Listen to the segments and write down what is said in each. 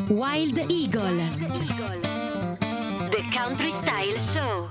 Wild Eagle, The Country Style Show.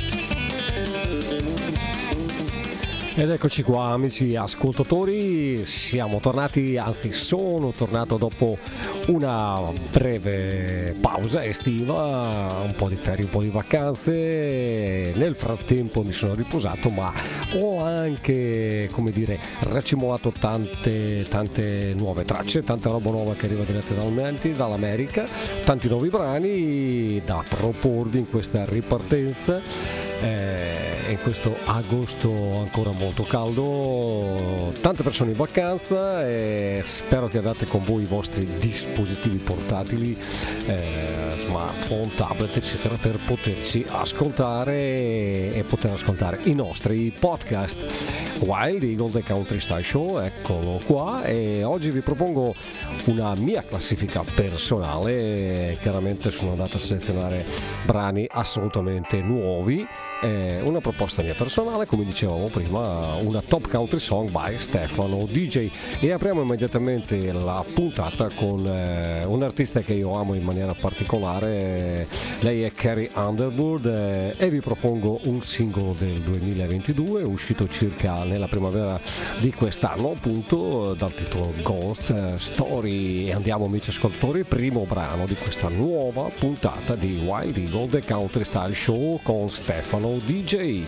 Ed eccoci qua, amici ascoltatori, siamo tornati, anzi sono tornato dopo una breve pausa estiva, un po' di ferie, un po' di vacanze. Nel frattempo mi sono riposato, ma ho anche, come dire, racimolato tante nuove tracce, tanta roba nuova che arriva direttamente dall'America, tanti nuovi brani da proporvi in questa ripartenza. In questo agosto ancora molto caldo, tante persone in vacanza, e spero che abbiate con voi i vostri dispositivi portatili, smartphone, tablet eccetera, per poterci ascoltare e poter ascoltare i nostri podcast. Wild Eagle, The Country Style Show, eccolo qua, e oggi vi propongo una mia classifica personale. Chiaramente sono andato a selezionare brani assolutamente nuovi, una proposta mia personale, come dicevamo prima, una top country song by Stefano DJ. E apriamo immediatamente la puntata con un artista che io amo in maniera particolare. Lei è Carrie Underwood, e vi propongo un singolo del 2022 uscito circa nella primavera di quest'anno, appunto, dal titolo Ghost Story. E andiamo, amici ascoltatori, primo brano di questa nuova puntata di Wild Eagle, The Country Style Show con Stefano DJ.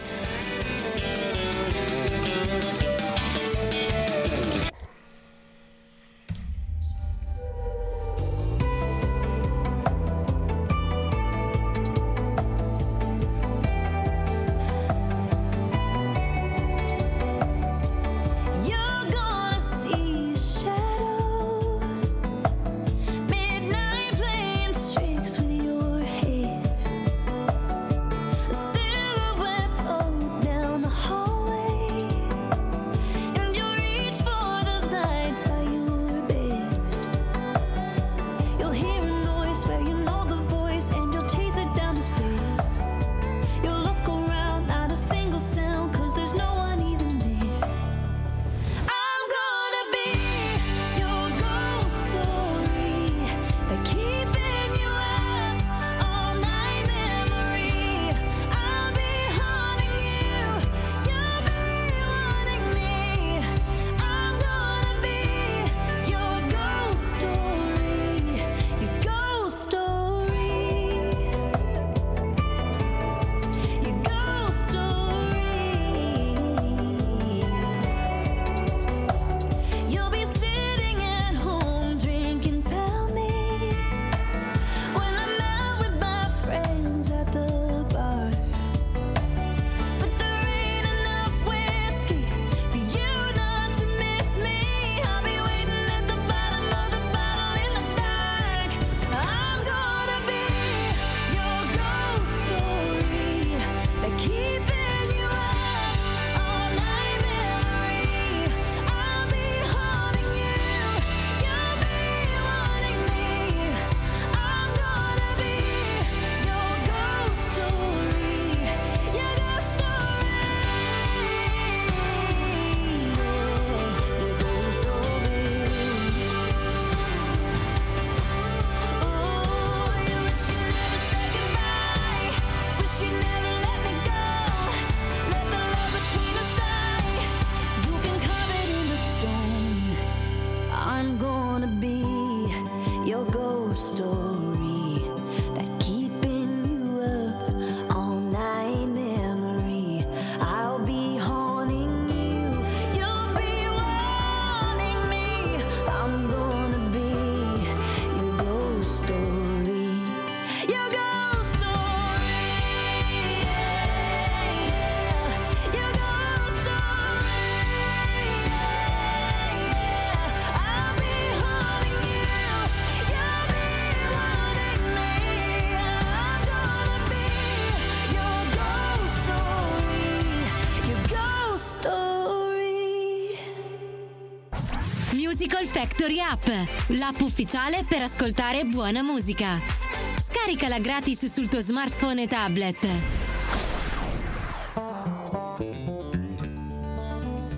Musical Factory App, l'app ufficiale per ascoltare buona musica. Scaricala gratis sul tuo smartphone e tablet.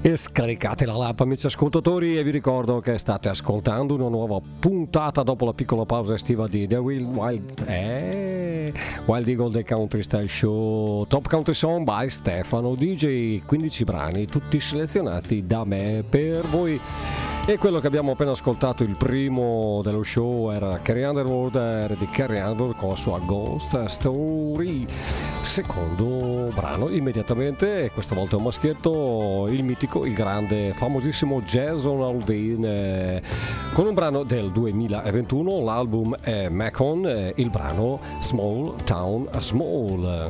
E scaricate la l'app, amici ascoltatori, e vi ricordo che state ascoltando una nuova puntata dopo la piccola pausa estiva di The Wild Eagle The Country Style Show, Top Country Song by Stefano DJ, 15 brani tutti selezionati da me per voi. E quello che abbiamo appena ascoltato, il primo dello show, era Carrie Underwood, di Carrie Underwood con la sua Ghost Story. Secondo brano immediatamente, e questa volta è un maschietto, il mitico, il grande, famosissimo Jason Aldean, con un brano del 2021, l'album è Macon, il brano Small Town Small.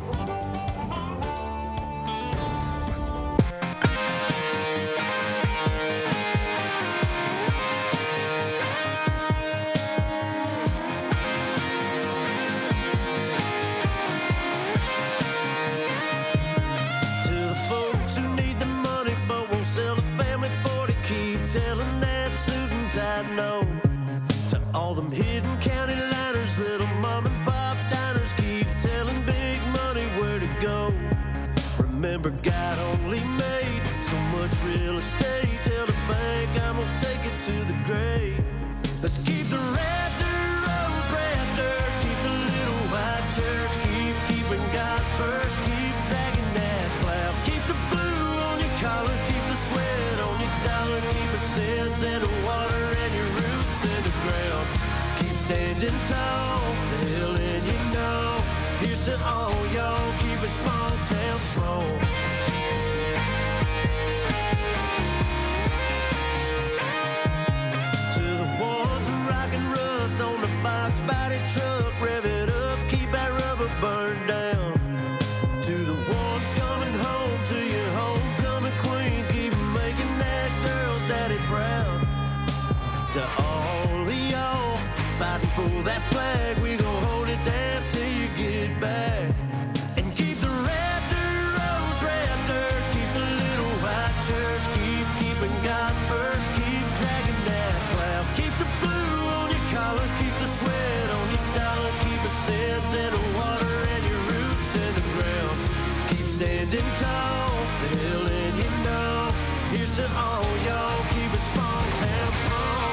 God only made so much real estate. Tell the bank I'm gonna take it to the grave. Let's keep the red dirt roads red dirt, keep the little white church, keeping God first, keep dragging that cloud, keep the blue on your collar, keep the sweat on your dollar, keep the sins in the water and your roots in the ground. Keep standing tall, the hill and you know. Here's to all y'all, keep it small town small. Box body truck, rev it up, keep that rubber burned down. To the ones coming home, to your homecoming queen, keep making that girl's daddy proud. To all of y'all fighting for that flag, we gon' hold it down till you get back. And keep the red dirt roads red dirt, keep the little white church, keeping God first, keep dragging that cloud, keep the blue on your collar, keep the sweat on your dollar, keep the sins in the water and your roots in the ground. Keep standing tall, the hill and you know. Here's to all y'all, keep it small town small.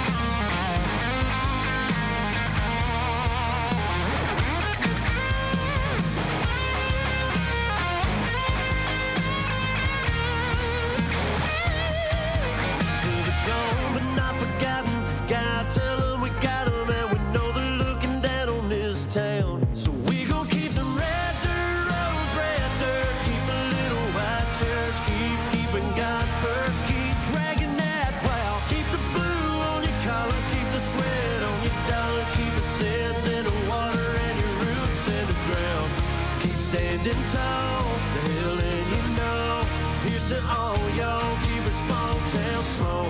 To the gone but not forgotten, God tell them we got them, and we know they're looking down on this town. So we gon' keep them red dirt roads red dirt, keep the little white church, keeping God first, keep dragging that plow, keep the blue on your collar, keep the sweat on your dollar, keep the sins in the water and your roots in the ground. Keep standing tall, the hill and you know. Here's to all y'all, keep it small town small.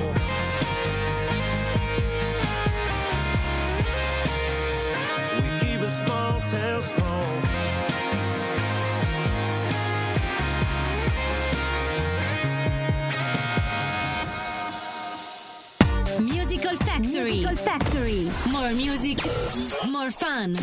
Small town small. Musical Factory. More music, more fun.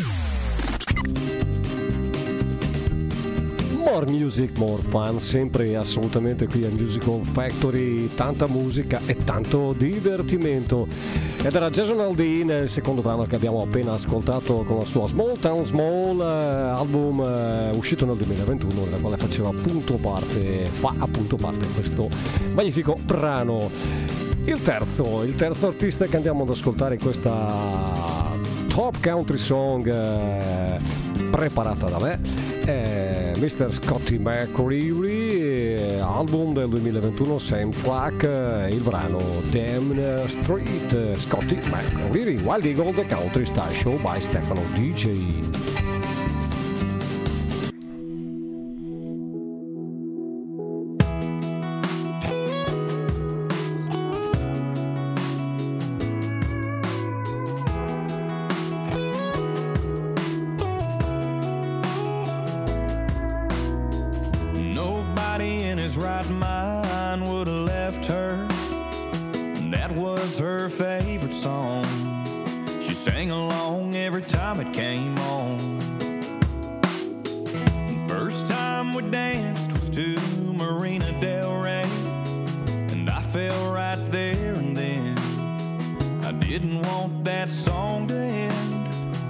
More music, more fun, sempre assolutamente qui a Musical Factory, tanta musica e tanto divertimento. Ed era Jason Aldean, il secondo brano che abbiamo appena ascoltato con la sua Small Town Small, album uscito nel 2021, da quale fa appunto parte questo magnifico brano. Il terzo artista che andiamo ad ascoltare in questa Top Country Song preparata da me è Mr. Scotty McCreery, album del 2021, same track, il brano Damn Street. Scotty McCreery, Wild Eagle The Country Style Show by Stefano DJ. Right mind would have left her. That was her favorite song. She sang along every time it came on. First time we danced was to Marina Del Rey. didn't want that song to end.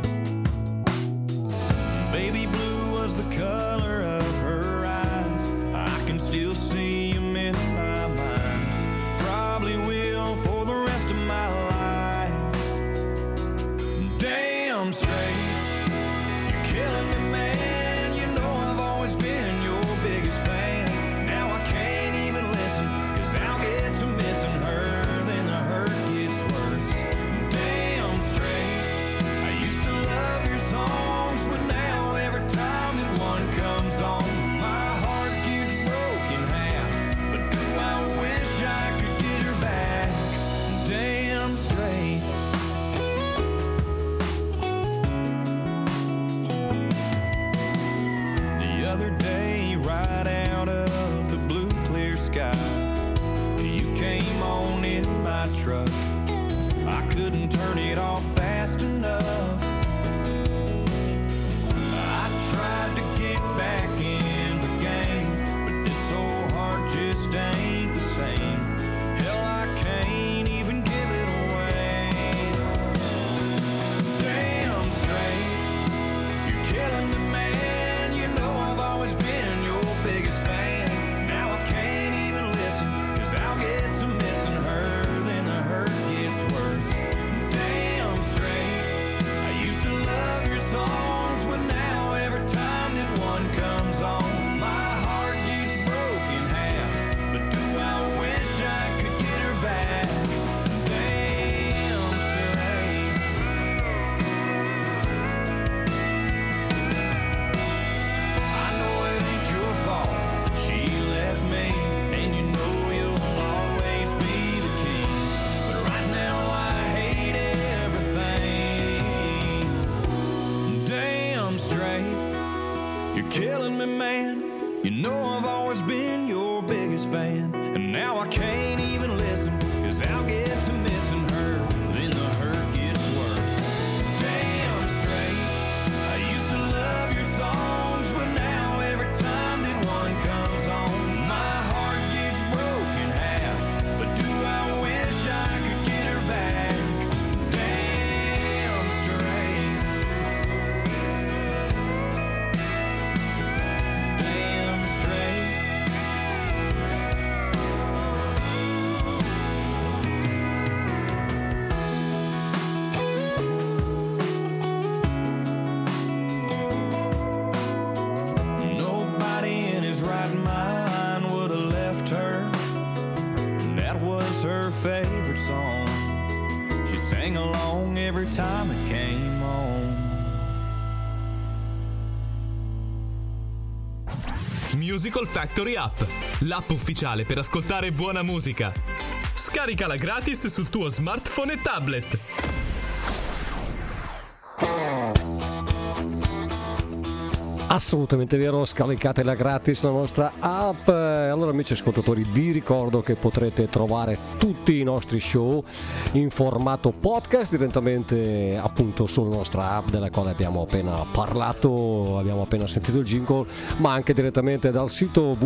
Baby blue was the color of her eyes. I can still see him in my mind. Probably will for the rest of my life. Damn straight, you're killing me, man. You know I've always been your biggest fan. Now I can't even listen, 'cause I'll get to missing her, then the hurt gets worse. Damn straight, I used to love your songs, but now every time that one comes on, my heart gets broken half. But do I wish I could get her back? Damn straight. The other day, right out of the blue clear sky, you came on in my truck. I couldn't turn it off fast enough. I tried to get back in the game, but this old heart just ain't the same. Hell, I can't even give it away. Damn straight, you're killing me, man. You know I've always been your biggest fan. Now I can't even listen, 'cause I'll get to missing her, then the hurt gets worse. Damn straight, I used to love your songs, but now every time that one comes on, my heart gets broken half. But do I wish I could get her back? Damn straight. I know it ain't your fault that she left me, and you know you'll always be the king. But right now I hate everything. Damn straight, you're killing me, man. You know I've always been your biggest fan, and now I can't even listen, 'cause I'll get to missing her, then the hurt gets worse. Damn straight, I used to love your songs, but now every time that one comes on, my heart gets broken half. But do I wish I could get her back? Damn straight. Damn straight. Nobody in his right mind would have left her. That was her favorite song. She sang along every time it came on. Musical Factory App, l'app ufficiale per ascoltare buona musica. Scaricala gratis sul tuo smartphone e tablet. Assolutamente vero, scaricatela gratis la nostra app. Allora amici ascoltatori, vi ricordo che potrete trovare tutti i nostri show in formato podcast direttamente appunto sulla nostra app, della quale abbiamo appena parlato, abbiamo appena sentito il jingle, ma anche direttamente dal sito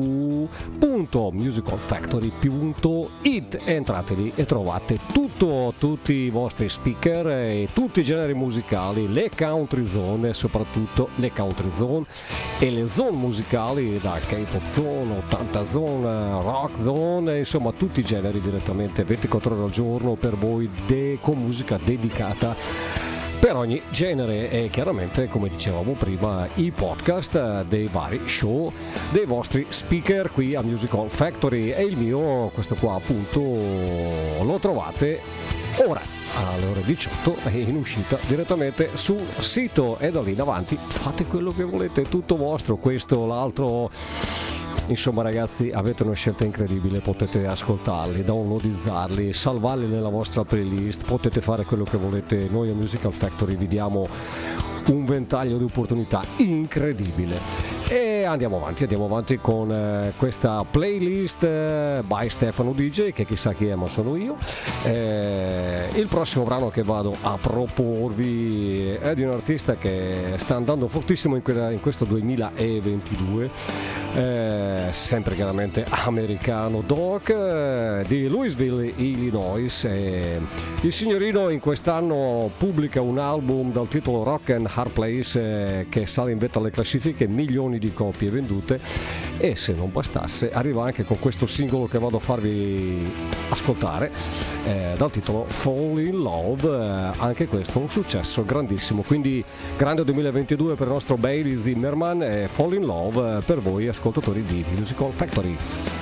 www.musicalfactory.it. Entrate lì e trovate tutti i vostri speaker e tutti i generi musicali, le country zone, soprattutto le country zone e le zone musicali, da K-pop zone, 80 zone, rock zone, insomma tutti i generi direttamente 24 ore al giorno per voi, con musica dedicata per ogni genere. E chiaramente, come dicevamo prima, i podcast dei vari show dei vostri speaker qui a Musical Factory, e il mio, questo qua appunto, lo trovate ora alle ore 18 e in uscita direttamente sul sito, e da lì in avanti fate quello che volete, tutto vostro, questo, l'altro. Insomma ragazzi, avete una scelta incredibile, potete ascoltarli, downloadizzarli, salvarli nella vostra playlist, potete fare quello che volete. Noi a Musical Factory vi diamo un ventaglio di opportunità incredibile. E andiamo avanti con questa playlist by Stefano DJ, che chissà chi è, ma sono io. Il prossimo brano che vado a proporvi è di un artista che sta andando fortissimo in questo 2022. sempre chiaramente americano, Doc, di Louisville, Illinois. Il signorino in quest'anno pubblica un album dal titolo Rock and Hard Place, che sale in vetta alle classifiche, milioni di copie vendute, e se non bastasse arriva anche con questo singolo che vado a farvi ascoltare, dal titolo Fall in Love, anche questo un successo grandissimo, quindi grande 2022 per il nostro Bailey Zimmerman, e Fall in Love per voi ascoltatori di Musical Factory.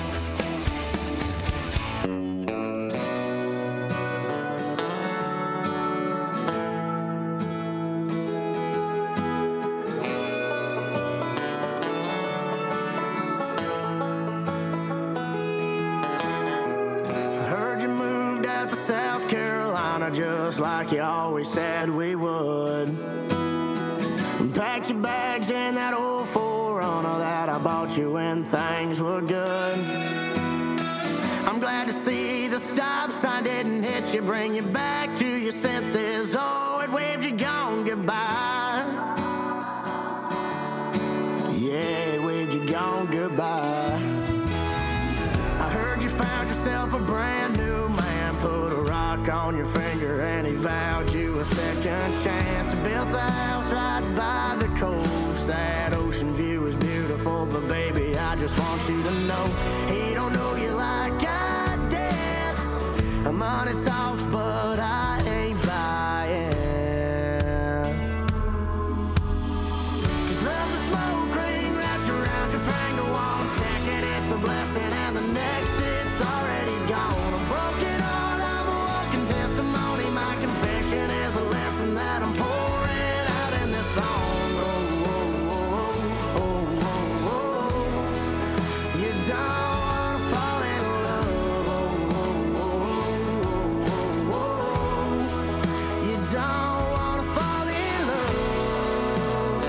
Just like you always said we would. Packed your bags in that old 4Runner that I bought you when things were good. I'm glad to see the stop sign didn't hit you, bring you back to your senses. Oh, it waved you gone goodbye. Yeah, it waved you gone goodbye. I heard you found yourself a brand new man, put a rock on your finger and he vowed you a second chance. Built a house right by the coast, that ocean view is beautiful, but baby, I just want you to know he don't know you like I did. Money talks, but I ain't buying. 'Cause love's a smoke ring wrapped around your finger. One second it's a blessing and the next it's already gone. I'm broken heart, I'm a walking testimony. My confession is a lesson that I'm pouring out in this song. Oh, oh, oh, oh, oh, oh. You don't wanna fall in love. Oh, oh, oh, oh, oh. You don't wanna fall in love.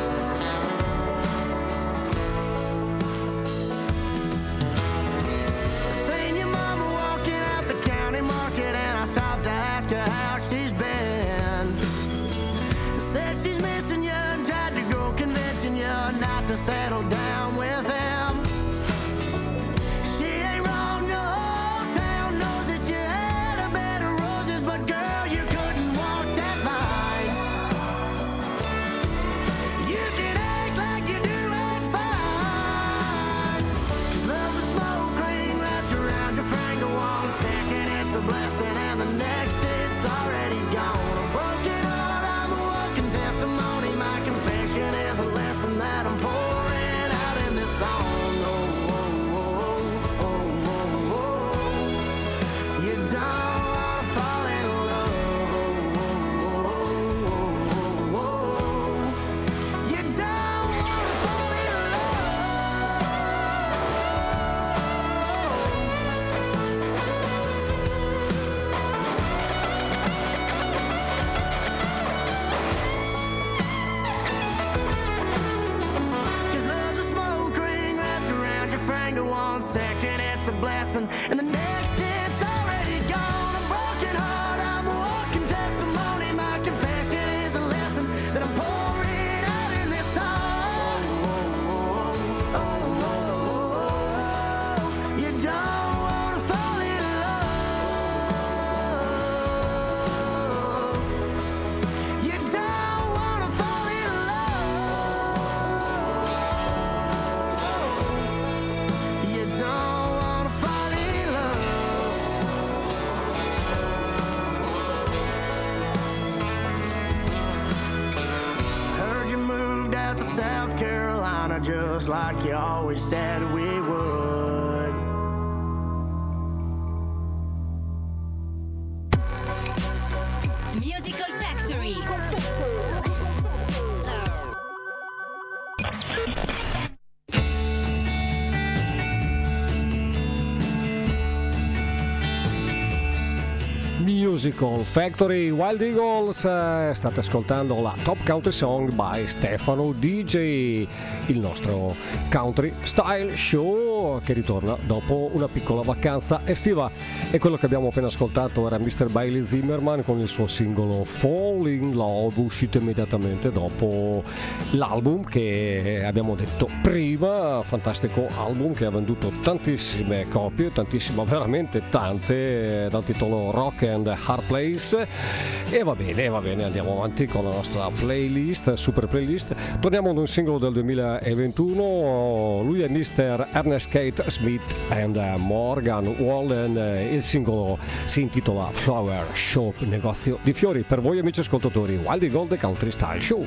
Seen your mama walking out the county market and I stopped to ask her how she's been. Said she's missing you and tried to go convincing you not to settle down with him. She ain't wrong, the whole town knows that you had a bed of roses, but girl, you couldn't walk that line. You can act like you do it fine. 'Cause love's a smoke ring wrapped around your finger. One second it's a blessing and the next it's already gone. A broken heart, I'm a walking testimony. My confession is a lesson that I'm pouring out in this song. Oh, oh, oh, oh, oh, oh. You don't wanna fall in love. Oh, oh, oh, oh, oh, oh. You don't wanna fall in love. Cause love's a smoke ring wrapped around your finger. One second it's a blessing and the next it's already gone. A broken heart, I'm a walking testimony. My confession is a lesson that I'm pouring out in this song. Oh, oh, oh, oh, oh. You don't wanna fall in love. You don't wanna fall in love. You don't wanna fall in love. Heard you moved out to South Carolina just like you always said we would. Musical Factory. Musical Factory, Wild Eagles, state ascoltando la Top Country Song by Stefano DJ, il nostro country style show gruppo che ritorna dopo una piccola vacanza estiva, e quello che abbiamo appena ascoltato era Mr. Bailey Zimmerman con il suo singolo Fall in Love, uscito immediatamente dopo l'album che abbiamo detto prima, fantastico album che ha venduto tantissime copie, tantissime, veramente tante, dal titolo Rock and Hard Place. E va bene, andiamo avanti con la nostra playlist, super playlist. Torniamo ad un singolo del 2021, lui è Mr. Ernest Kate Smith and Morgan Wallen, il singolo si intitola Flower Shop, negozio di fiori. Per voi amici ascoltatori, Wild Eagle The Country Style Show.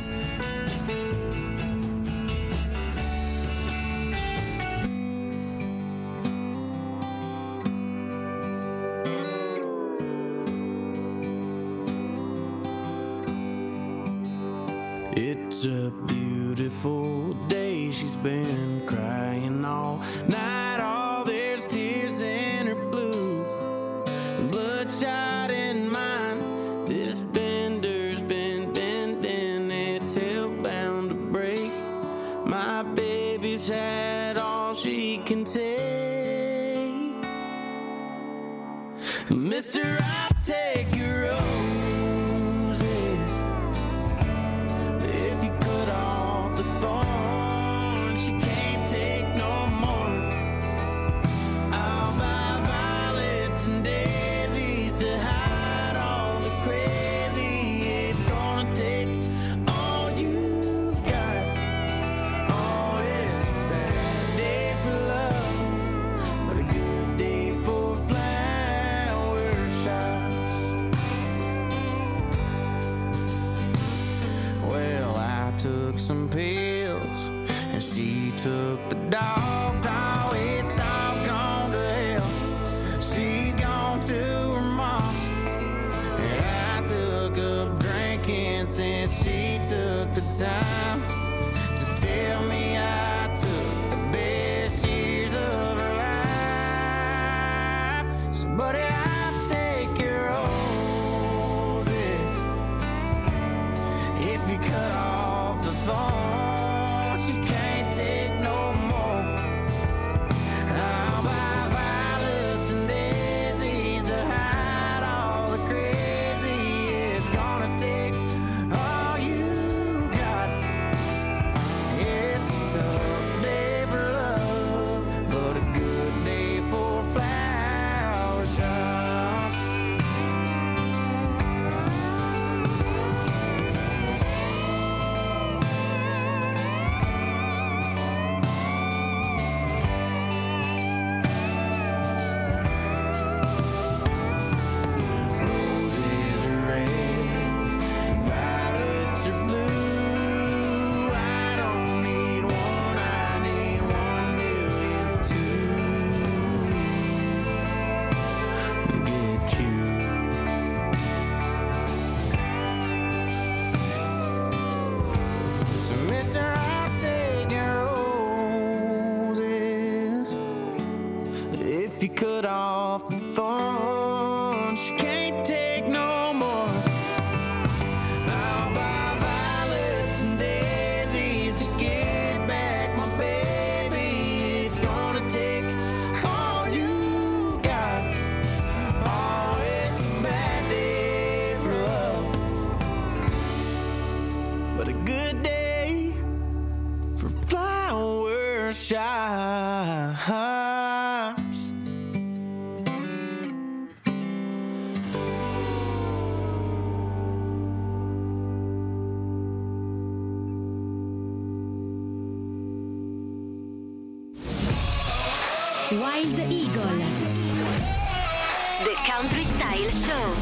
It's a beautiful day. She's been crying all night. All there's tears in her blue, bloodshot in mine. This bender's been bending, it's hellbound to break. My baby's had all she can take. Mister, I'll take your roses. If you cut off the thorn, she can't take no more. I'll buy violets and daisies to hide all the crazy. It's gonna take all you've got. Oh, it's a bad day for love, but a good day for flower shops. Well, I took some pills and she took the dogs. Oh, it's all gone to hell. She's gone to her mom's, and I took up drinking since she took the time to tell me I took the best years of her life. So, buddy, I'll take your roses if you cut off the thorn. She can't take no more. I'll buy violets and daisies to hide all the crazy. It's gonna take all you got. It's a tough day for love, but a good day for flower shops. Roses are red, violets are blue. I don't need one, I need 1,000,000 to get you. So, mister, I'll take your roses if you cut off the thorn. She can't take no more. I'll buy violets and daisies to get back my baby. It's gonna take all you've got. Oh, it's a bad day for love, but a good day for flower shops. Wild Eagle, The Country Style Show.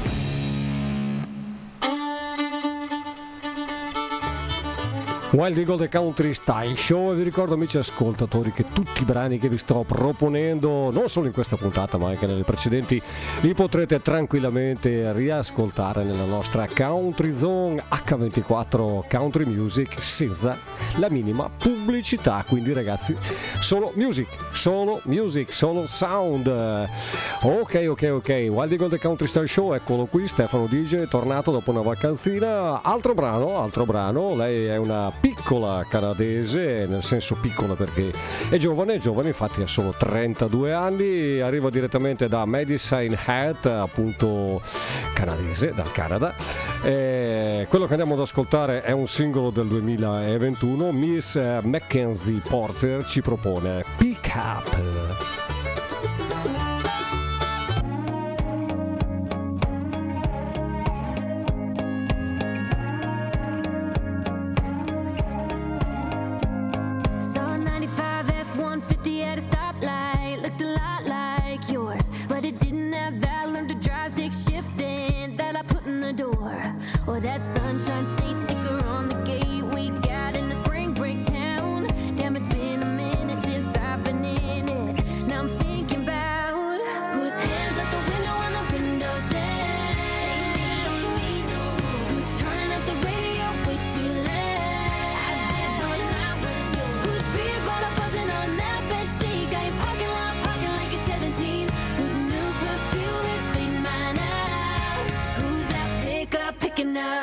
Wild Eagle The Country Style Show, e vi ricordo amici ascoltatori che tutti i brani che vi sto proponendo, non solo in questa puntata ma anche nelle precedenti, li potrete tranquillamente riascoltare nella nostra Country Zone H24 Country Music senza la minima pubblicità. Quindi ragazzi, solo music, solo sound. Ok, Wild Eagle The Country Style Show, eccolo qui, Stefano Dige è tornato dopo una vacanzina. Altro brano, lei è una piccola canadese, nel senso piccola perché è giovane, infatti ha solo 32 anni, arriva direttamente da Medicine Hat, appunto canadese, dal Canada. Quello che andiamo ad ascoltare è un singolo del 2021. Miss Mackenzie Porter ci propone Pick Up. Or that Sunshine State sticker on the gate we got in the spring break town. Damn, it's been a minute since I've been in it. Now I'm thinking about whose hands out the window and the windows down. Ain't me, who's turning up the radio way too loud. I did what I was. Whose beer bottle buzzing on that bench seat. Got your parking lot parking like it's 17. Whose new perfume is fading mine out. Who's that pickup picking up?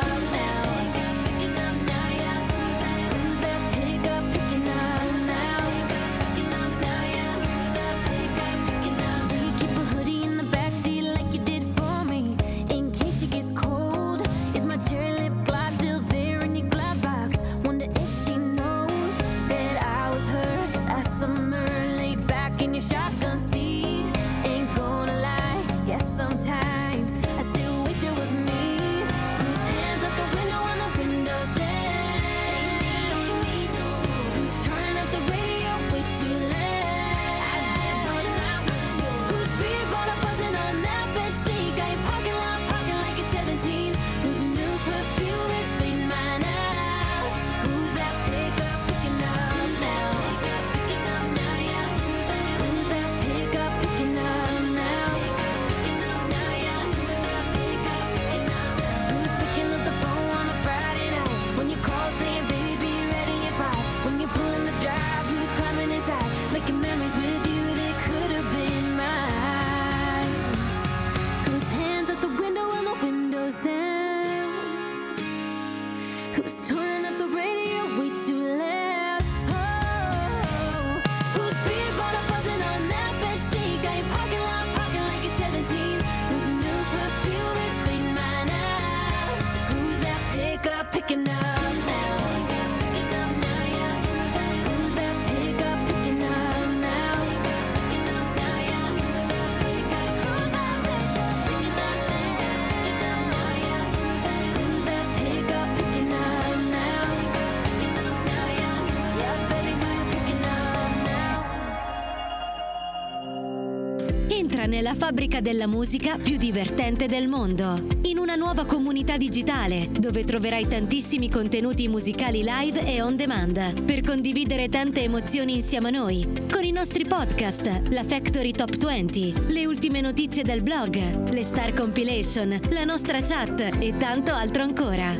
Entra nella fabbrica della musica più divertente del mondo, in una nuova comunità digitale dove troverai tantissimi contenuti musicali live e on demand per condividere tante emozioni insieme a noi, con i nostri podcast, la Factory Top 20, le ultime notizie del blog, le Star Compilation, la nostra chat e tanto altro ancora.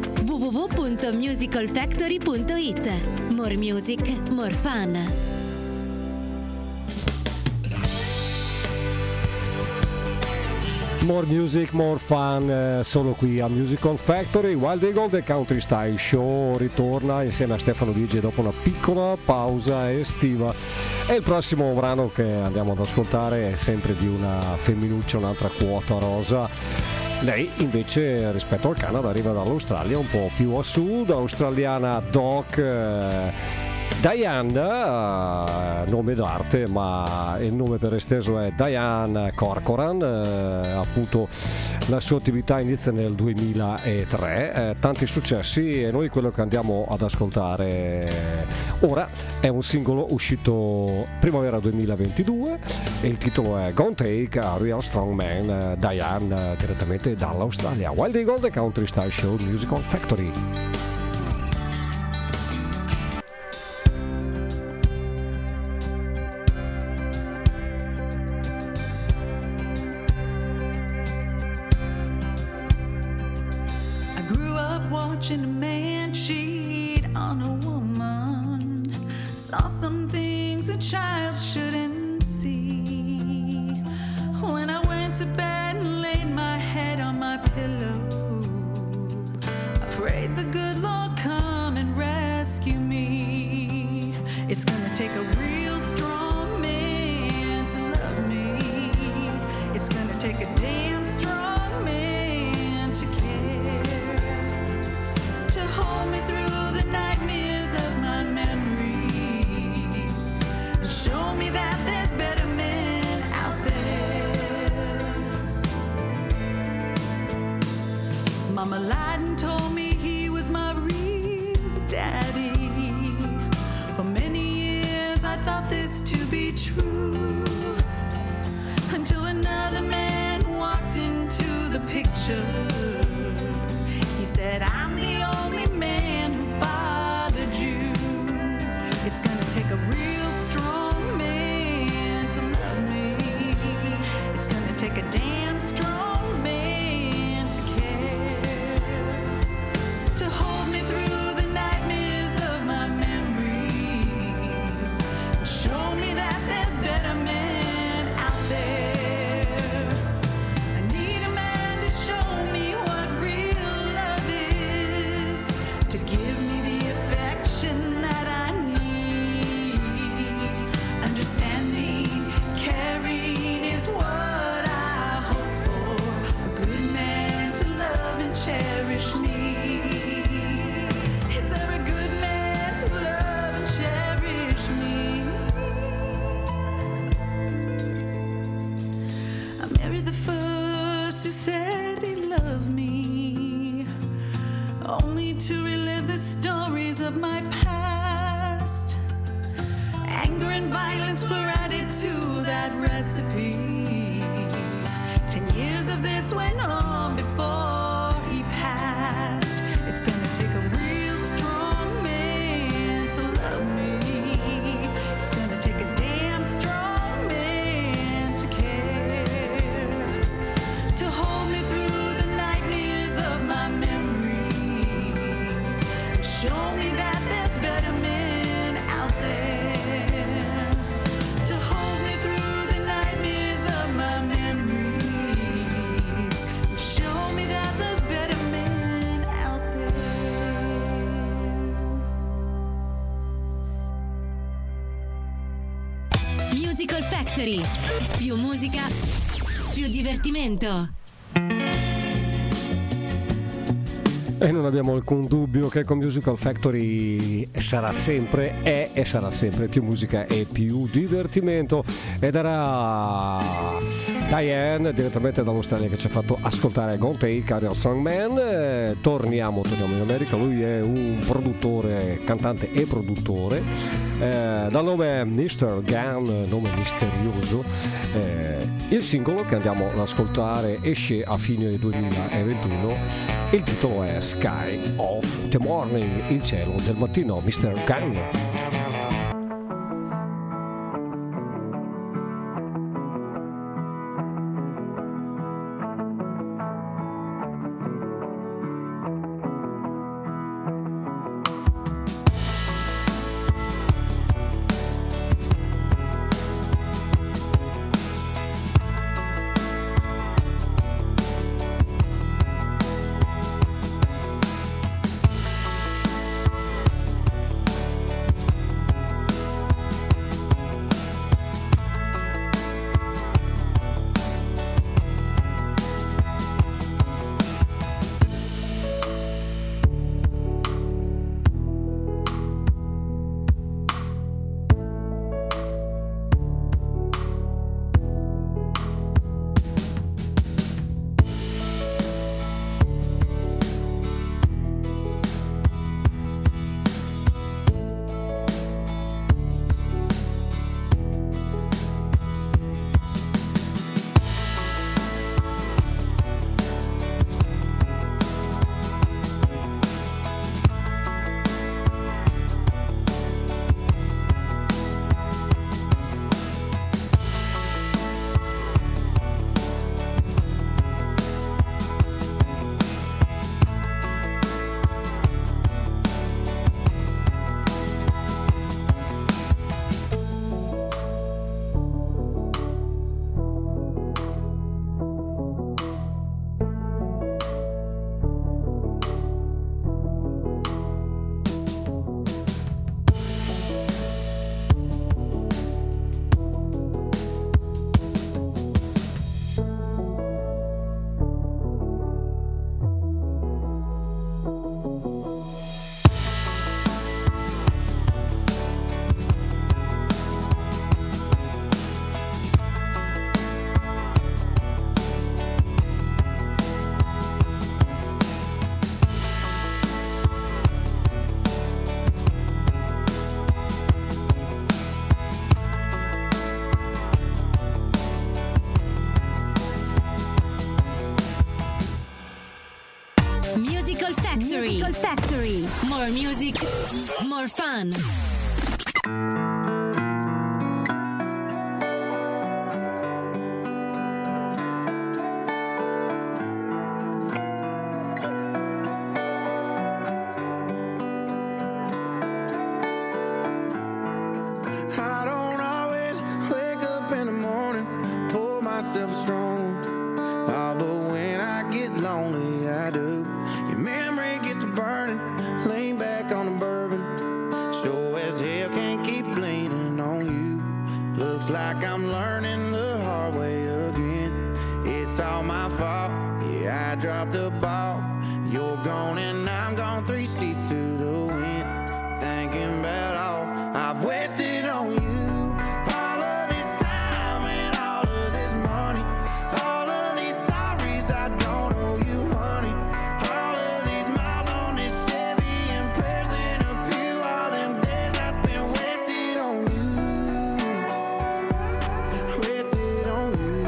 www.musicalfactory.it. More music, more fun. More music, more fun, solo qui a Musical Factory. Wild Eagle The Country Style Show ritorna insieme a Stefano Digi dopo una piccola pausa estiva. E il prossimo brano che andiamo ad ascoltare è sempre di una femminuccia, un'altra quota rosa. Lei invece rispetto al Canada arriva dall'Australia, un po' più a sud, australiana Doc. Diane, nome d'arte, ma il nome per esteso è Diane Corcoran, appunto la sua attività inizia nel 2003, tanti successi, e noi quello che andiamo ad ascoltare ora è un singolo uscito primavera 2022 e il titolo è Gonna Take a Real Strong Man, Diane direttamente dall'Australia. Wild Eagle The Country Style Show, Musical Factory. Watching a man cheat on a woman, saw some things a child shouldn't see. When I went to bed and laid my head on my pillow, I prayed the good Lord come and rescue should. He said, I'm the only man who fathered you. It's gonna take a real strong man to love me. It's gonna take a damn strong man to care, to hold me through the nightmares of my memories, and show me that there's better men out there. I need a man to show me what real love is, to give me the affection that I need. Understanding, caring is what I hope for. A good man to love and cherish me. Is there a good man to love and cherish me? I married the first who said he loved me, only to relive the stories of my past. Anger and violence were added to that recipe. 10 years of this went on before he passed. It's gonna take a real strong man to love me. It's gonna take a damn strong man to care, to hold me through the nightmares of my memories, and show me that there's better men out there, to hold me through the nightmares of my memories, and show me that there's better men out there. Musical Factory. Più musica, più divertimento. E non abbiamo alcun dubbio che con Musical Factory sarà sempre, è e sarà sempre più musica e più divertimento. Ed era Diane, direttamente dall'Australia, che ci ha fatto ascoltare Gonna Take Ariel Songman. Torniamo in America. Lui è un produttore, cantante e produttore, dal nome Mr. Gunn, nome misterioso. Il singolo che andiamo ad ascoltare esce a fine 2021. Il titolo è Sky of the Morning, il cielo del mattino, Mr. Gunn. Factory. More music, more fun. I don't always wake up in the morning, pour myself a strong. Oh, but when I get lonely, I do. Your memory gets to burning, lean back on the bourbon. Sure as hell can't keep leaning on you. Looks like I'm learning the hard way again. It's all my fault, yeah, I dropped the ball. You're gone and I'm gone, 3 seats to the wind. Thinking about all I've wasted on you. All of this time and all of this money. All of these sorries I don't owe you, honey. All of these miles on this Chevy and prayers in a pew. All them days I spent wasted on you. Wasted on you.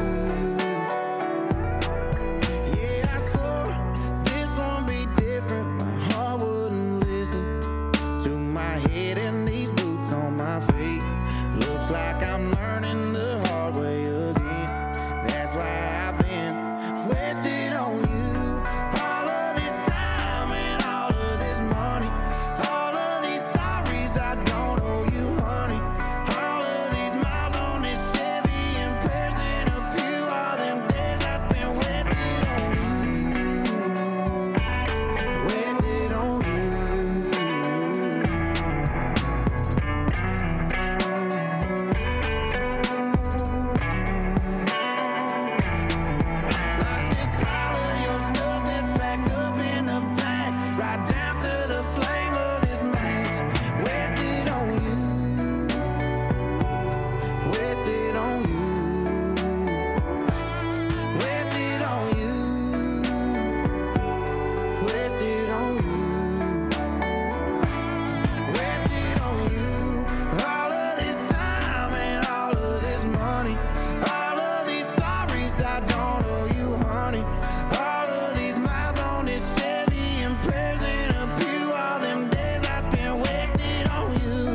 Yeah, I swore this won't be different. My heart wouldn't listen to my head and these boots on my feet. Looks like I'm learning the hard way again. That's why I've been wasted on you. All of this time and all of this money. All of these sorries I don't owe you, honey. All of these miles on this Chevy and prayers in a pew. All them days I spent wasted on you. Wasted on you. Like this pile of your stuff that's packed up in the back, right down to the flame of this match. Wasted on you. Wasted on you. Wasted on you. Wasted on you. Wasted on you. All of this time and all of this money. All of these sorries I don't owe you, honey. All of these miles on this Chevy and prayers in a pew. All them days I spent wasted on you.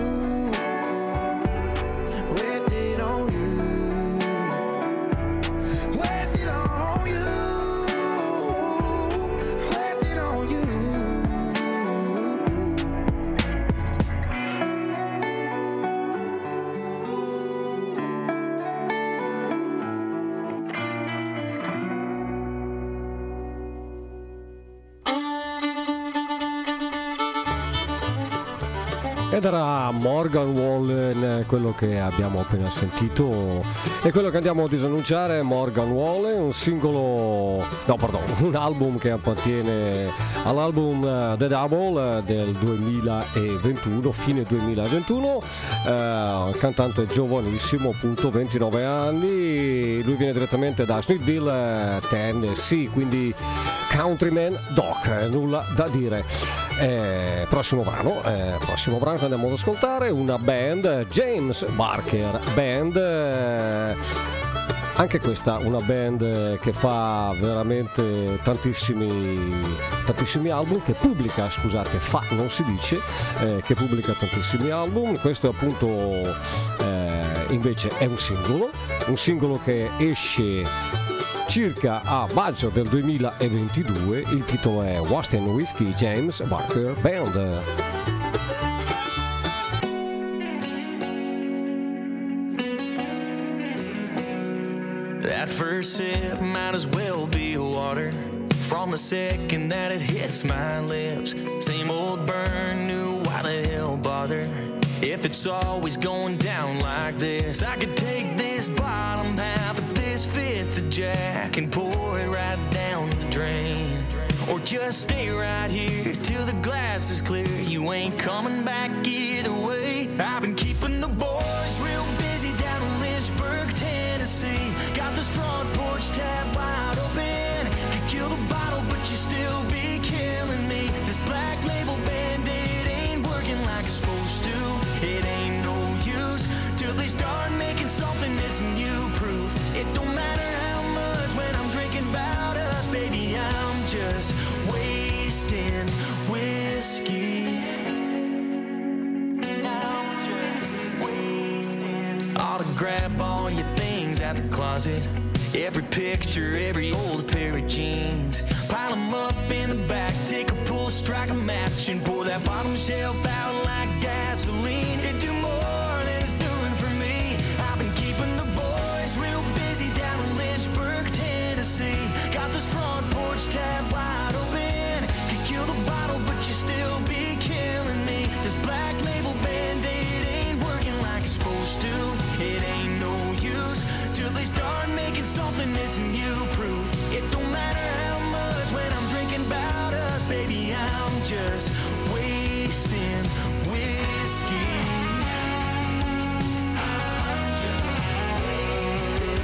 Wasted on you. Wasted on you. Wasted on you. Ed era Morgan Wallen, quello che abbiamo appena sentito, e quello che andiamo a disannunciare. Morgan Wallen, un album che appartiene all'album The Double del 2021, fine 2021, cantante giovanissimo, appunto 29 anni, lui viene direttamente da Smithville, Tennessee, quindi Countryman Doc, nulla da dire. Prossimo brano che andiamo ad ascoltare, una band, James Barker Band, anche questa una band che fa veramente tantissimi album, che pubblica tantissimi album. Questo appunto invece è un singolo che esce circa a maggio del 2022. Il titolo è Wast and Whiskey, James Barker Band. That first sip might as well be water. From the second that it hits my lips, same old burn, new, why the hell bother? If it's always going down like this, I could take this bottom half of this fifth of Jack and pour it right down the drain. Or just stay right here till the glass is clear. You ain't coming back either way. I've been keeping the boys real busy down in Lynchburg, Tennessee. Got this front porch tab wide open. Could kill the bottle, but you still be killing me. This black label band-aid ain't working like it's supposed to. It ain't no use till they start making something missing you proof. It don't matter how much when I'm drinking about us, baby, I'm just wasting with at the closet. Every picture, every old pair of jeans. Pile 'em up in the back, take a pull, strike a match, and pour that bottom shelf out like gasoline. It do more than it's doing for me. I've been keeping the boys real busy down in Lynchburg, Tennessee. Got this front porch tab wide open. Could kill the bottle, but you still be killing me. This Black Label Band-Aid ain't working like it's supposed to. It ain't no use till they start making something missing you proof. It don't matter how much when I'm drinking about us, baby, I'm just wasting whiskey. I'm just wasting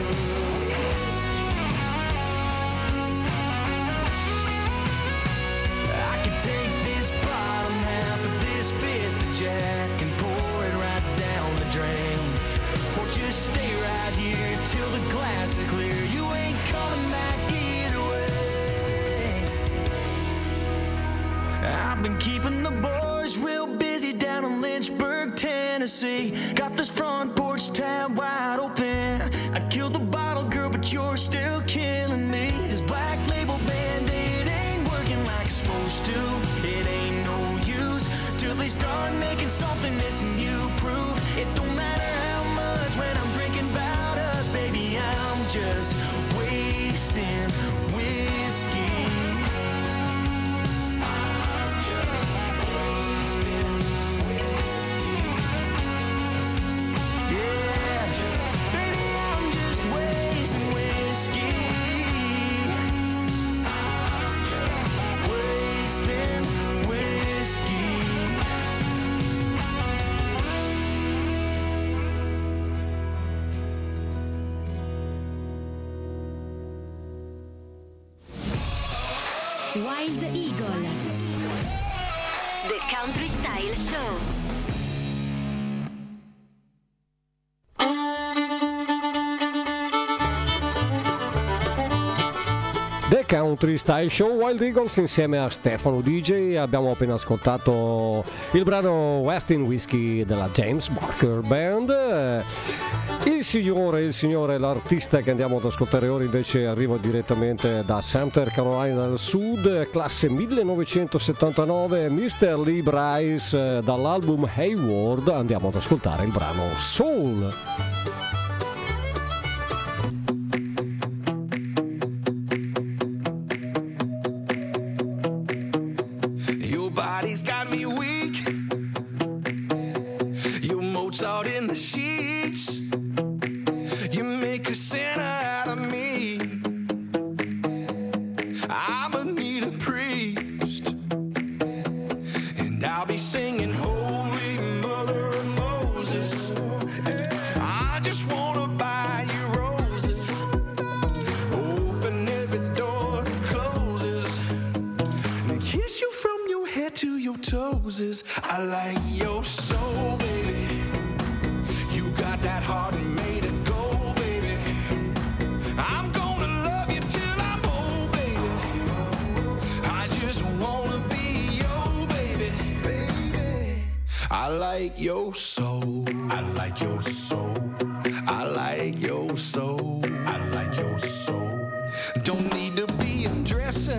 I could take this bottom half of this fifth of Jack and pour it right down the drain. Or just stay right here till the glass is clear. You ain't coming back either way. I've been keeping the boys real busy down in Lynchburg, Tennessee. Got this front porch tab wide open. I killed the bottle, girl, but you're still killing me. This Black Label Band-Aid ain't working like it's supposed to. It ain't no use till they start making something missing you proof. It don't matter how much when I'm drinking about us, baby, I'm just wasting whiskey. I'm just wasting whiskey. Yeah, baby, I'm just wasting whiskey. I'm just wasting whiskey. Wild Eagle. The Country Style Show. The Country Style Show, Wild Eagles insieme a Stefano DJ. Abbiamo appena ascoltato il brano Westin Whiskey della James Barker Band. Il signore, l'artista che andiamo ad ascoltare ora invece arriva direttamente da Sumter, Carolina del Sud, classe 1979, Mr. Lee Brice, dall'album Hayward. Andiamo ad ascoltare il brano Soul. Your body's got me weak. Your Mozart in the sheets. You make a sinner out of me. I'ma need a priest, and I'll be singing Holy Mother of Moses. I just wanna buy you roses, open every door that closes, and kiss you from your head to your toes. I like your soul, baby. You got that heart made of gold, baby. I'm gonna love you till I'm old, baby. I just wanna be your baby. I like your soul. I like your soul. I like your soul. I like your soul. Don't need to be undressing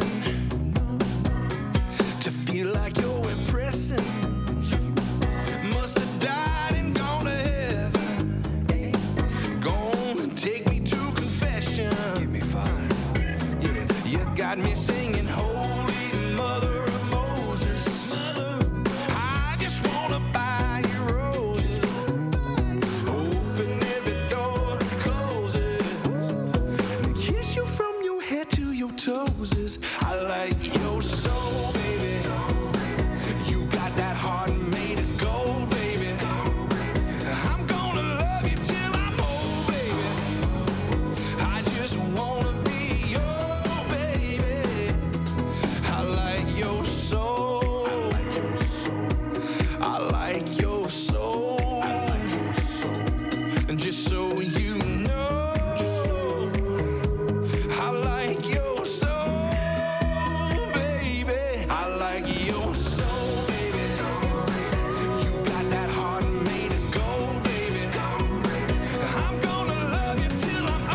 to feel like you're impressing. Must have died and gone to heaven. Gone and take me to confession. Give me fire. Yeah, you got me singing Holy Mother of Moses. I just wanna buy you roses, open every door that closes, and kiss you from your head to your toes. I like your soul, baby. You got that heart made of gold, baby. I'm gonna love you till I'm old, baby. I just wanna be your baby. I like your soul. I like your soul. I like your soul. I like your soul. And just so you know, I like your soul, baby. I like your soul, baby. You got that heart made of gold, baby. I'm gonna love you till I'm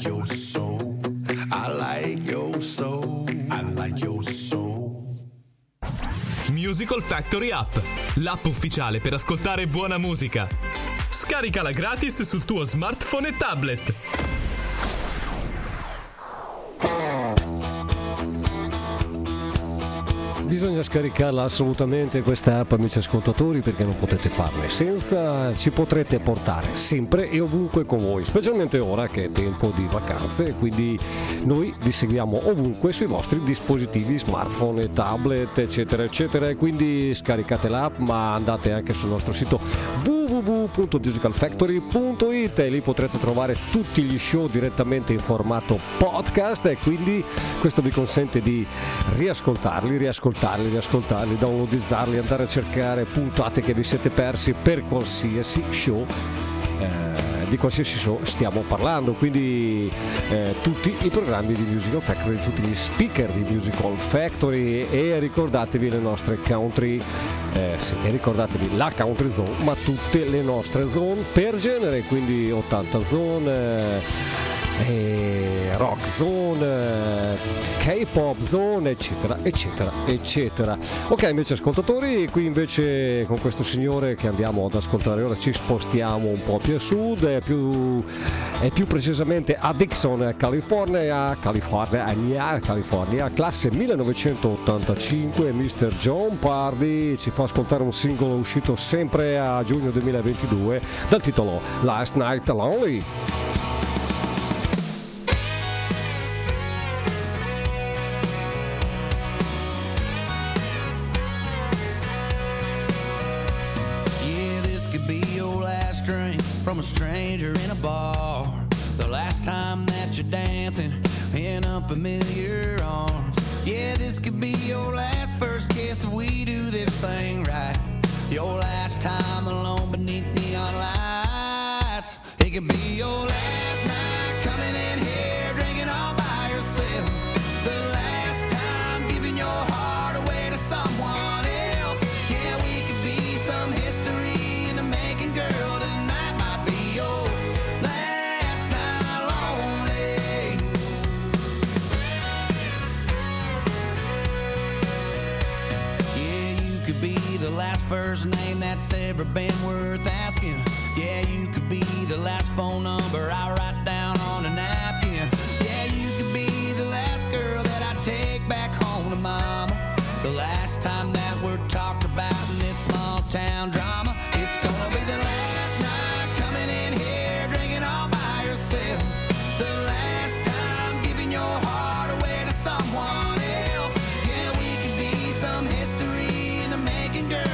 your soul. I like your soul. I like your soul. Musical Factory App, l'app ufficiale per ascoltare buona musica. Scaricala gratis sul tuo smartphone e tablet. Bisogna scaricarla assolutamente questa app, amici ascoltatori, perché non potete farne senza. Ci potrete portare sempre e ovunque con voi, specialmente ora che è tempo di vacanze, quindi noi vi seguiamo ovunque sui vostri dispositivi smartphone, tablet, eccetera eccetera, e quindi scaricate l'app, ma andate anche sul nostro sito www.musicalfactory.it e lì potrete trovare tutti gli show direttamente in formato podcast, e quindi questo vi consente di riascoltarli, downloadizzarli, andare a cercare puntate che vi siete persi per qualsiasi show, di qualsiasi show stiamo parlando, quindi tutti i programmi di Musical Factory, tutti gli speaker di Musical Factory, e ricordatevi le nostre country, ricordatevi la country zone, ma tutte le nostre zone per genere, quindi 80 zone, rock zone, K-pop zone, eccetera eccetera eccetera. Ok, invece ascoltatori, qui invece con questo signore che andiamo ad ascoltare ora ci spostiamo un po' più a sud, e più precisamente a Dixon, California, classe 1985. Mr. John Pardy ci fa ascoltare un singolo uscito sempre a giugno 2022 dal titolo Last Night Lonely. From a stranger in a bar, the last time that you're dancing in unfamiliar arms. Yeah, this could be your last first kiss if we do this thing right. Your last time alone beneath neon lights. It could be your last night coming in here drinking all by yourself. The last time giving your heart away to someone else. Yeah, we could be some history in the making, girl. First name that's ever been worth asking. Yeah, you could be the last phone number I write down on a napkin. Yeah, you could be the last girl that I take back home to mama. The last time that we're talked about in this small town drama. It's gonna be the last night coming in here drinking all by yourself. The last time giving your heart away to someone else. Yeah, we could be some history in the making, girl.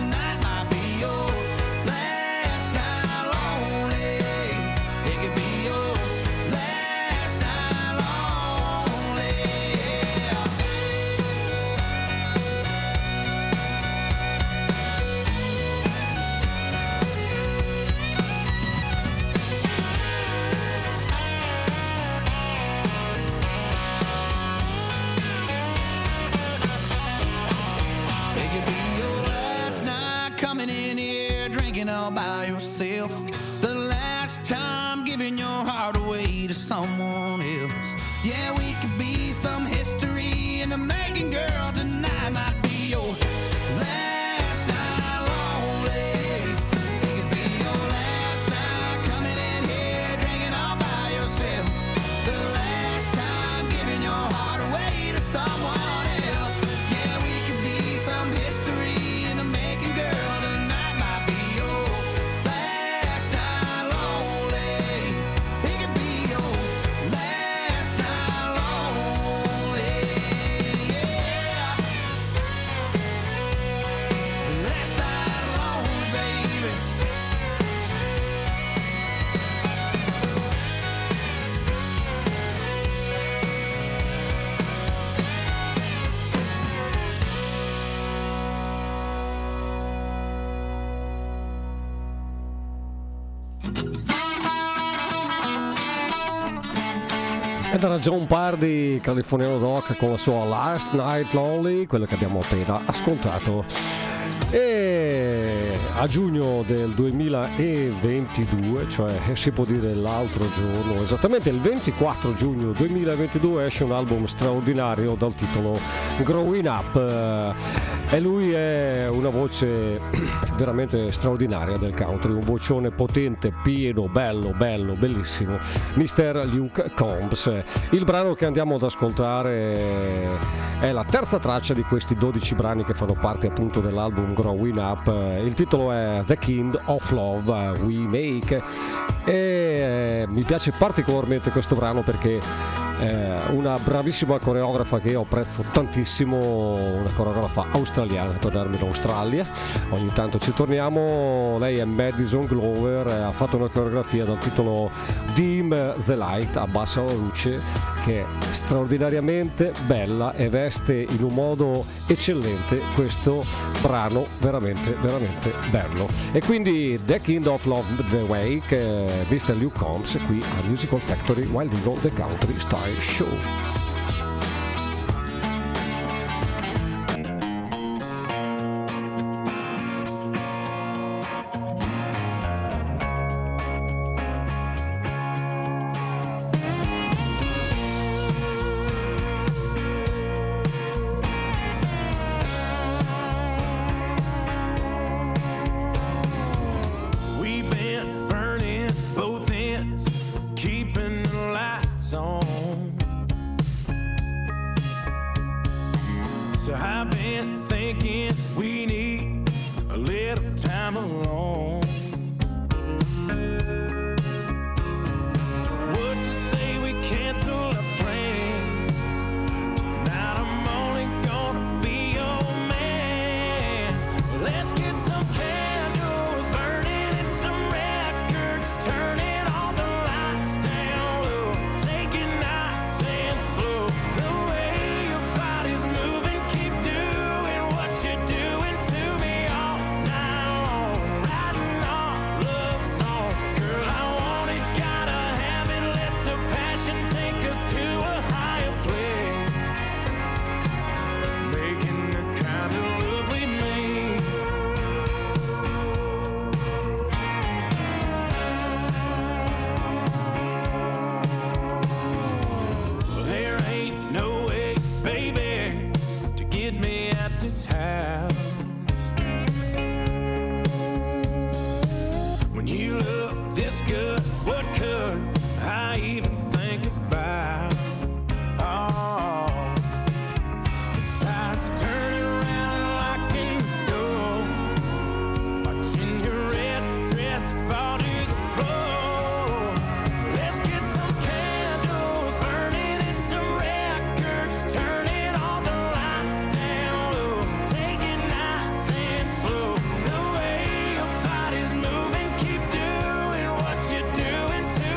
All by yourself. The last time giving your heart away to someone else. Yeah, we could be some history in the making, girl. Tonight might be your last night lonely. It could be your last night coming in here drinking all by yourself. The last time giving your heart away to someone else. Yeah, we could be some history in the making, girl. Ed era John Pardy, californiano rock, con la sua Last Night Lonely, quello che abbiamo appena ascoltato. E a giugno del 2022, cioè si può dire l'altro giorno, esattamente il 24 giugno 2022 esce un album straordinario dal titolo Growing Up, e lui è una voce veramente straordinaria del country, un vocione potente, pieno, bello, bellissimo, Mr. Luke Combs. Il brano che andiamo ad ascoltare è la terza traccia di questi 12 brani che fanno parte appunto dell'album Growing Up. Il titolo è The Kind of Love We Make, e mi piace particolarmente questo brano perché una bravissima coreografa che io apprezzo tantissimo, una coreografa australiana, tornarmi in Australia, ogni tanto ci torniamo. Lei è Madison Glover, ha fatto una coreografia dal titolo Dim the Light, abbassa la luce, che è straordinariamente bella e veste in un modo eccellente questo brano veramente bello. E quindi The Kind of Love The Way, che Mr. Luke Combs qui a Musical Factory Wild Eagle The Country Style Show. We've been burning both ends, keeping the lights on. So I've been thinking we need a little time alone. So would you say we cancel our plans? Tonight I'm only gonna be your man. Let's get some candles burning and some records turning, all the lights down low, take it nice and slow. The way your body's moving, keep doing what you're doing to me all night long, writing our love song. Girl, I want it, gotta have it, let the passion take us to a higher place, making the kind of love we made. Well, there ain't no way, baby, to get me at this house. When you look this good, what could I even think about? Oh, besides turning around and locking the door, watching your red dress fall to the floor. Let's get some candles burning and some records turning, all the lights down low, take it nice and slow. The way your body's moving, keep doing what you're doing to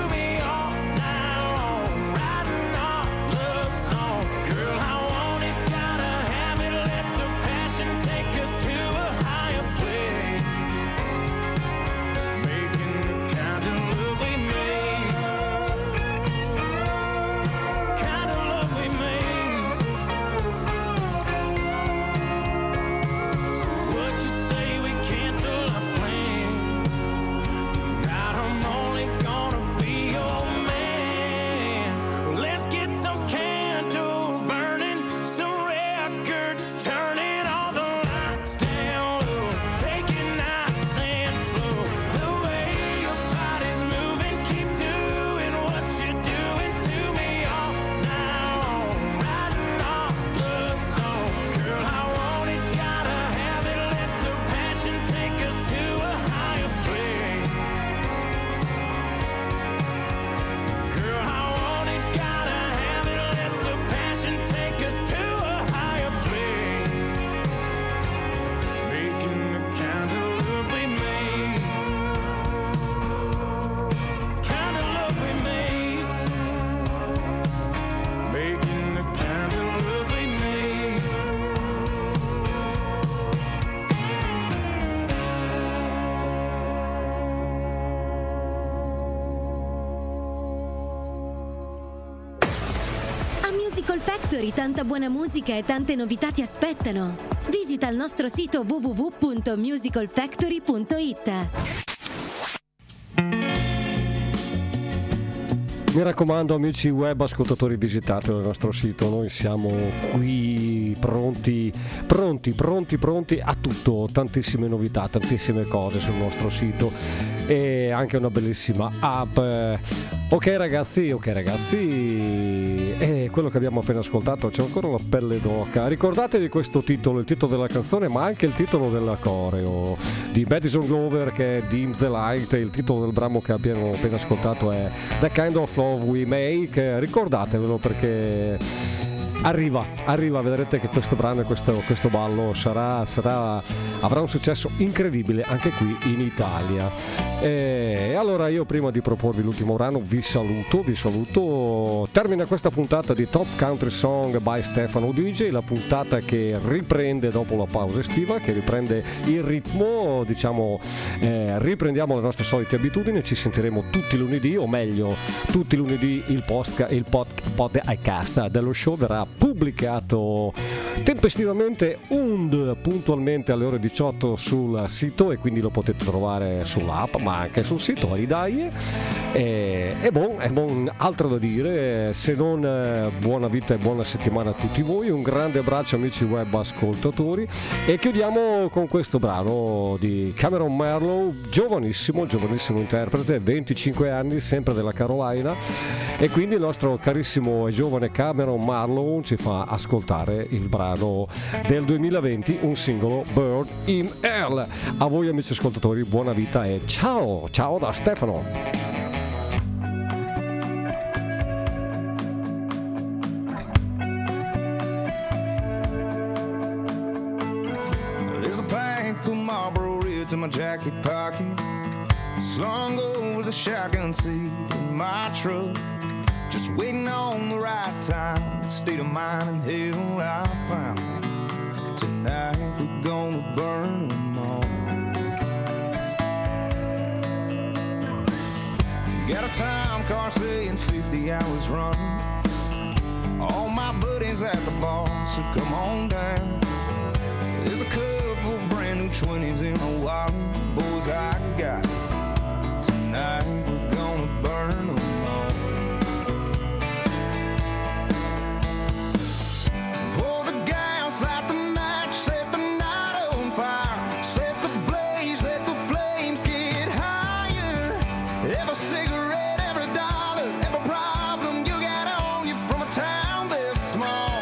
Musical Factory, tanta buona musica e tante novità ti aspettano. Visita il nostro sito www.musicalfactory.it. Mi raccomando, amici web ascoltatori, visitate il nostro sito, noi siamo qui pronti a tutto, tantissime novità, tantissime cose sul nostro sito e anche una bellissima app. Ok ragazzi, e quello che abbiamo appena ascoltato, c'è ancora la pelle d'oca. Ricordatevi questo titolo, il titolo della canzone, ma anche il titolo della coreo di Madison Glover, che è Dim the Light. Il titolo del brano che abbiamo appena ascoltato è The Kind of Love We Make. Ricordatevelo perché arriva, vedrete che questo brano e questo ballo avrà un successo incredibile anche qui in Italia. E allora io, prima di proporvi l'ultimo brano, vi saluto. Termina questa puntata di Top Country Song by Stefano DJ, la puntata che riprende dopo la pausa estiva, che riprende il ritmo, diciamo, riprendiamo le nostre solite abitudini. Ci sentiremo tutti i lunedì, o meglio tutti i lunedì il podcast dello show verrà pubblicato tempestivamente puntualmente alle ore 18 sul sito, e quindi lo potete trovare sull'app ma anche sul sito. Altro da dire se non buona vita e buona settimana a tutti voi. Un grande abbraccio amici web ascoltatori, e chiudiamo con questo brano di Cameron Marlowe, giovanissimo interprete, 25 anni, sempre della Carolina, e quindi il nostro carissimo e giovane Cameron Marlowe ci fa ascoltare il brano del 2020, un singolo, Bird in Hell. A voi amici ascoltatori buona vita e ciao da Stefano. There's a pack of Marlboro Reds in my jacket pocket, slung over the shotgun seat in my truck, just waiting on the right time, the state of mind and hell I found. Tonight we're gonna burn them all. Got a time car saying 50 hours running, all my buddies at the bar, so come on down. There's a couple brand new 20s in a wallet, boys I got it. Tonight we're gonna burn them all. Pour the gas, light the match, set the night on fire, set the blaze, let the flames get higher. Every cigarette, every dollar, every problem you got on you from a town this small.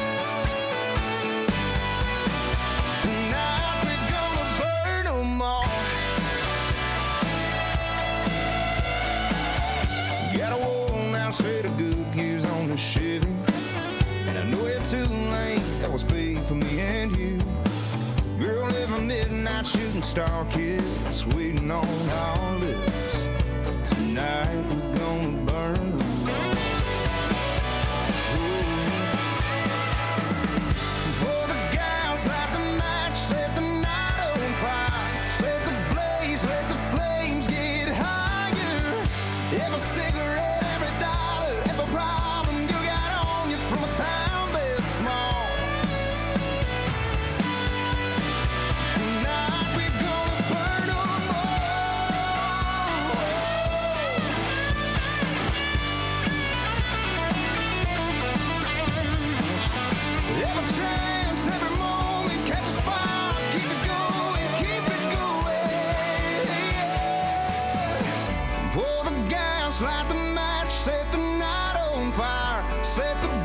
Tonight we're gonna burn them all. Got a worn out set of good gears on the Chevy, and I know it's too late, that was paid for me and you. Girl, every midnight shooting star kiss waiting on our lips. Tonight we're gonna burn them all. Pour the gas, light the match, set the night on fire, set the blaze, let the flames get higher. Every cigarette, every dollar, every problem you got on you from a town this small. Tonight we're gonna burn them all. Every chance, every moment, catch a spark, keep it going, keep it going. Pour the gas, light the match, set the night on fire, set the